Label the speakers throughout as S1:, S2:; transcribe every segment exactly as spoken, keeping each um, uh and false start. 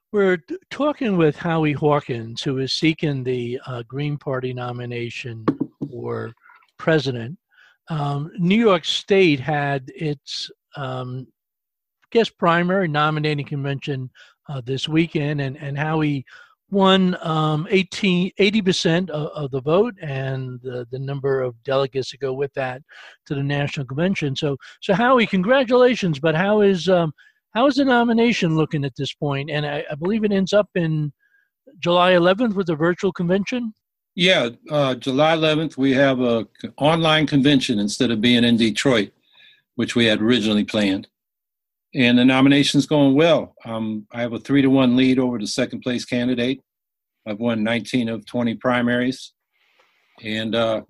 S1: We're t- talking with Howie Hawkins, who is seeking the uh, Green Party nomination for president. Um, New York State had its um, guest primary nominating convention uh, this weekend, and, and Howie won um, eighteen, eighty percent of, of the vote and the, the number of delegates that go with that to the national convention. So, so Howie, congratulations! But how is um, how is the nomination looking at this point? And I, I believe it ends up in July eleventh with a virtual convention.
S2: Yeah, uh, July eleventh, we have a c- online convention instead of being in Detroit, which we had originally planned. And the nomination's going well. Um, I have a three to one lead over the second place candidate. I've won nineteen of twenty primaries, and uh,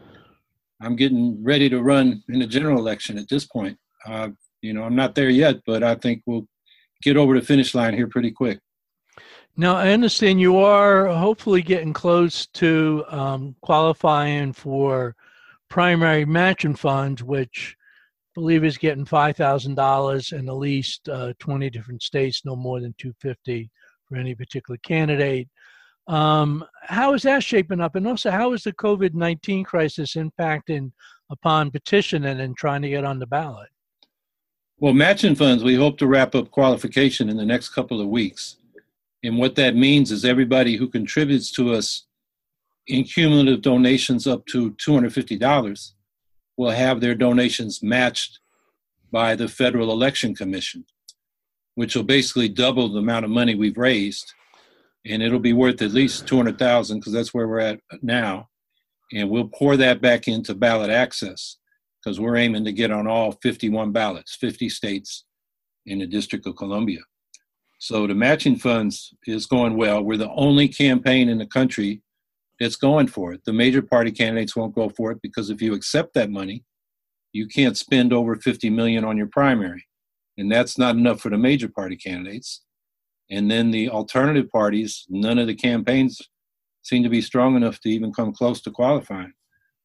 S2: I'm getting ready to run in the general election at this point. Uh, you know, I'm not there yet, but I think we'll get over the finish line here pretty quick.
S1: Now, I understand you are hopefully getting close to um, qualifying for primary matching funds, which I believe is getting five thousand dollars in at least uh, twenty different states, no more than two hundred fifty dollars for any particular candidate. Um, how is that shaping up? And also, how is the COVID nineteen crisis impacting upon petitioning and trying to get on the ballot?
S2: Well, matching funds, we hope to wrap up qualification in the next couple of weeks. And what that means is everybody who contributes to us in cumulative donations up to two hundred fifty dollars will have their donations matched by the Federal Election Commission, which will basically double the amount of money we've raised. And it'll be worth at least two hundred thousand dollars because that's where we're at now. And we'll pour that back into ballot access because we're aiming to get on all fifty-one ballots, fifty states in the District of Columbia. So the matching funds is going well. We're the only campaign in the country that's going for it. The major party candidates won't go for it because if you accept that money, you can't spend over fifty million dollars on your primary. And that's not enough for the major party candidates. And then the alternative parties, none of the campaigns seem to be strong enough to even come close to qualifying.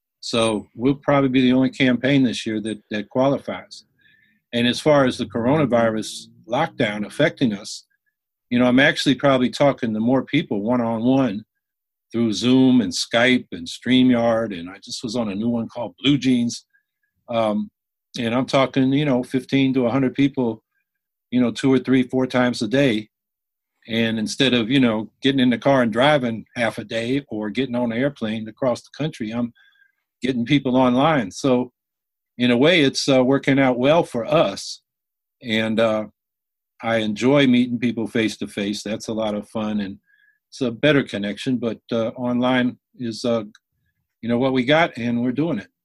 S2: So we'll probably be the only campaign this year that, that qualifies. And as far as the coronavirus lockdown affecting us, you know, I'm actually probably talking to more people one-on-one through Zoom and Skype and StreamYard, and I just was on a new one called Blue Jeans. Um, and I'm talking, you know, fifteen to one hundred people, you know, two or three, four times a day. And instead of, you know, getting in the car and driving half a day or getting on an airplane across the country, I'm getting people online. So in a way, it's uh, working out well for us. And uh, I enjoy meeting people face to face. That's a lot of fun, and it's a better connection. But uh, online is, uh, you know, what we got, and we're doing it.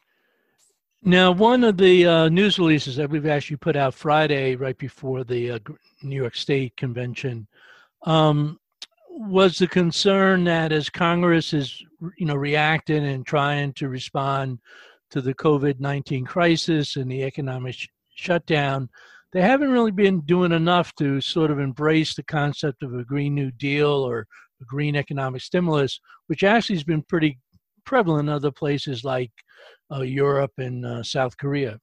S1: Now, one of the uh, news releases that we've actually put out Friday, right before the uh, New York State convention, um, was the concern that as Congress is, you know, reacting and trying to respond to the COVID nineteen crisis and the economic sh- shutdown, they haven't really been doing enough to sort of embrace the concept of a Green New Deal or a green economic stimulus, which actually has been pretty prevalent in other places like uh, Europe and uh, South Korea.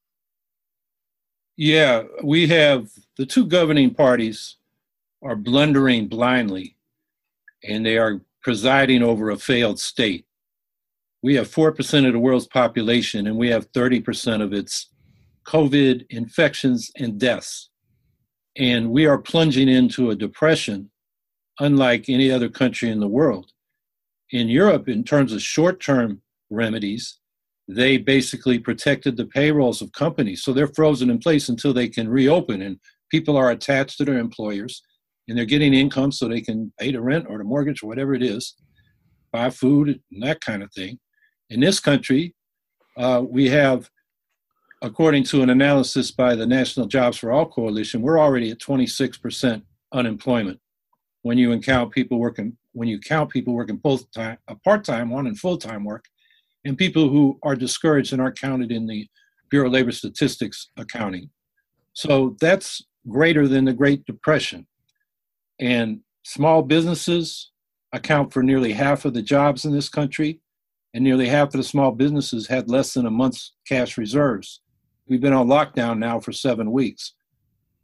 S2: Yeah, we have the two governing parties are blundering blindly, and they are presiding over a failed state. We have four percent of the world's population, and we have thirty percent of its COVID infections and deaths. And we are plunging into a depression unlike any other country in the world. In Europe, in terms of short-term remedies, they basically protected the payrolls of companies. So they're frozen in place until they can reopen, and people are attached to their employers, and they're getting income so they can pay the rent or the mortgage or whatever it is, buy food and that kind of thing. In this country, uh, we have, according to an analysis by the National Jobs for All Coalition, we're already at twenty-six percent unemployment when you count people working when you count people working both time, a part-time one and full-time work, and people who are discouraged and aren't counted in the Bureau of Labor Statistics accounting. So that's greater than the Great Depression. And small businesses account for nearly half of the jobs in this country, and nearly half of the small businesses had less than a month's cash reserves. We've been on lockdown now for seven weeks.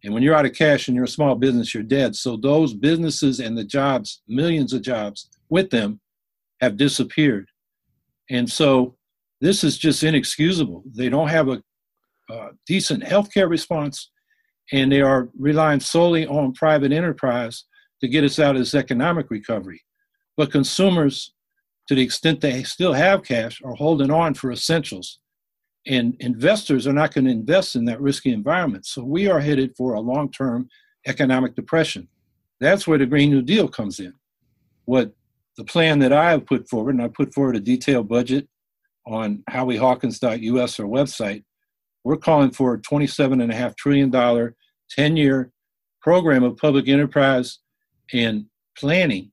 S2: And when you're out of cash and you're a small business, you're dead. So those businesses and the jobs, millions of jobs with them, have disappeared. And so this is just inexcusable. They don't have a, a decent healthcare response, and they are relying solely on private enterprise to get us out of this economic recovery. But consumers, to the extent they still have cash, are holding on for essentials. And investors are not going to invest in that risky environment. So we are headed for a long-term economic depression. That's where the Green New Deal comes in. What the plan that I have put forward, and I put forward a detailed budget on howie hawkins dot U S, our website, we're calling for a twenty-seven point five trillion dollars ten-year program of public enterprise and planning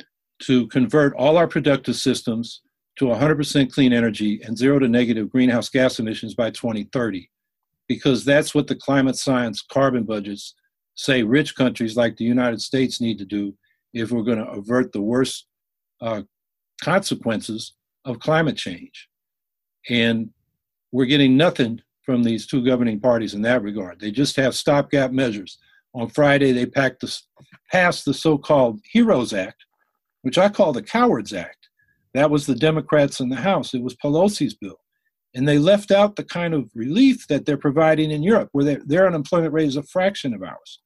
S2: to convert all our productive systems to one hundred percent clean energy and zero to negative greenhouse gas emissions by twenty thirty, because that's what the climate science carbon budgets say rich countries like the United States need to do if we're going to avert the worst uh, consequences of climate change. And we're getting nothing from these two governing parties in that regard. They just have stopgap measures. On Friday, they packed the, passed the so-called HEROES Act, which I call the Cowards Act. That was the Democrats in the House. It was Pelosi's bill. And they left out the kind of relief that they're providing in Europe, where their, their unemployment rate is a fraction of ours.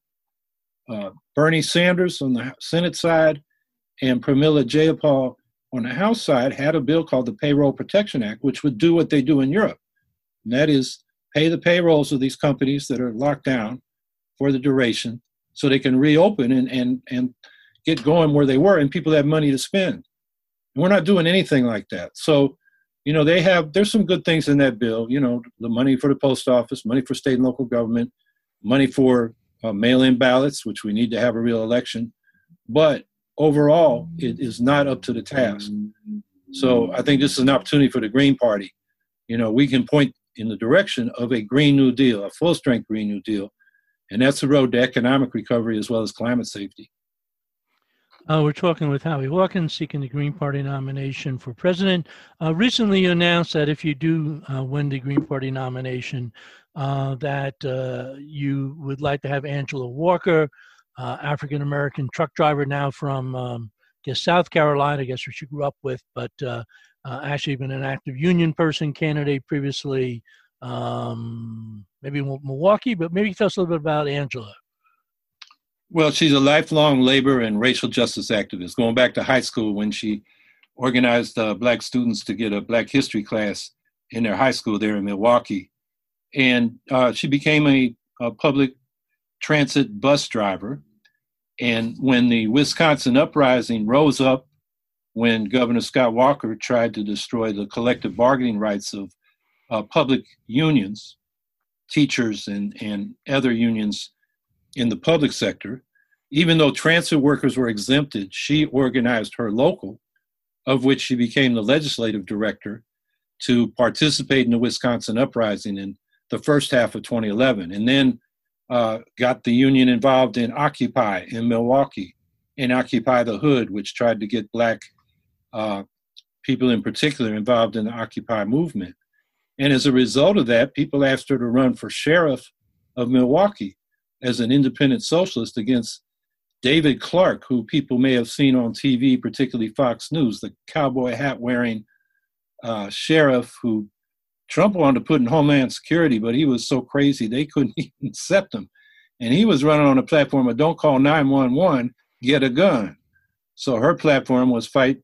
S2: Uh, Bernie Sanders on the Senate side and Pramila Jayapal on the House side had a bill called the Payroll Protection Act, which would do what they do in Europe. And that is pay the payrolls of these companies that are locked down for the duration so they can reopen and, and, and get going where they were, and people have money to spend. And we're not doing anything like that. So, you know, they have, there's some good things in that bill, you know, the money for the post office, money for state and local government, money for uh, mail-in ballots, which we need to have a real election. But overall, it is not up to the task. So I think this is an opportunity for the Green Party. You know, we can point in the direction of a Green New Deal, a full-strength Green New Deal, and that's the road to economic recovery as well as climate safety.
S1: Uh, we're talking with Howie Hawkins, seeking the Green Party nomination for president. Uh, recently, you announced that if you do uh, win the Green Party nomination, uh, that uh, you would like to have Angela Walker, uh, African-American truck driver now from, um, I guess, South Carolina, I guess where she grew up with, but uh, uh, actually been an active union person candidate previously, um, maybe Milwaukee, but maybe tell us a little bit about Angela.
S2: Well, she's a lifelong labor and racial justice activist, going back to high school when she organized uh, Black students to get a Black history class in their high school there in Milwaukee. And uh, she became a, a public transit bus driver. And when the Wisconsin uprising rose up, when Governor Scott Walker tried to destroy the collective bargaining rights of uh, public unions, teachers and, and other unions in the public sector, even though transit workers were exempted, she organized her local, of which she became the legislative director, to participate in the Wisconsin uprising in the first half of twenty eleven, and then uh, got the union involved in Occupy in Milwaukee and Occupy the Hood, which tried to get Black uh, people in particular involved in the Occupy movement. And as a result of that, people asked her to run for sheriff of Milwaukee as an independent socialist against David Clark, who people may have seen on T V, particularly Fox News, the cowboy hat wearing uh, sheriff who Trump wanted to put in Homeland Security, but he was so crazy they couldn't even accept him. And he was running on a platform of don't call nine one one, get a gun. So her platform was fight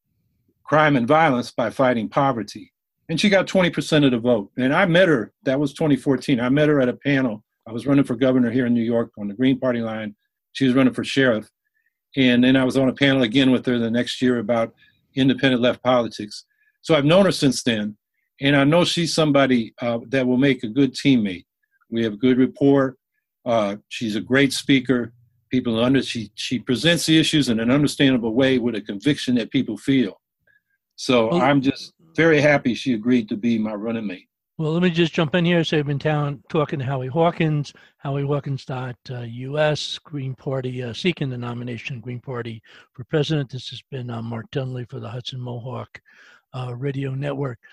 S2: crime and violence by fighting poverty. And she got twenty percent of the vote. And I met her, that was twenty fourteen. I met her at a panel. I was running for governor here in New York on the Green Party line. She was running for sheriff. And then I was on a panel again with her the next year about independent left politics. So I've known her since then. And I know she's somebody uh, that will make a good teammate. We have good rapport. Uh, she's a great speaker. People under she she presents the issues in an understandable way with a conviction that people feel. So well, I'm just very happy she agreed to be my running mate.
S1: Well, let me just jump in here. So I've been town, talking to Howie Hawkins, howie hawkins dot U S, Green Party, uh, seeking the nomination, Green Party for president. This has been uh, Mark Dunley for the Hudson Mohawk uh, Radio Network.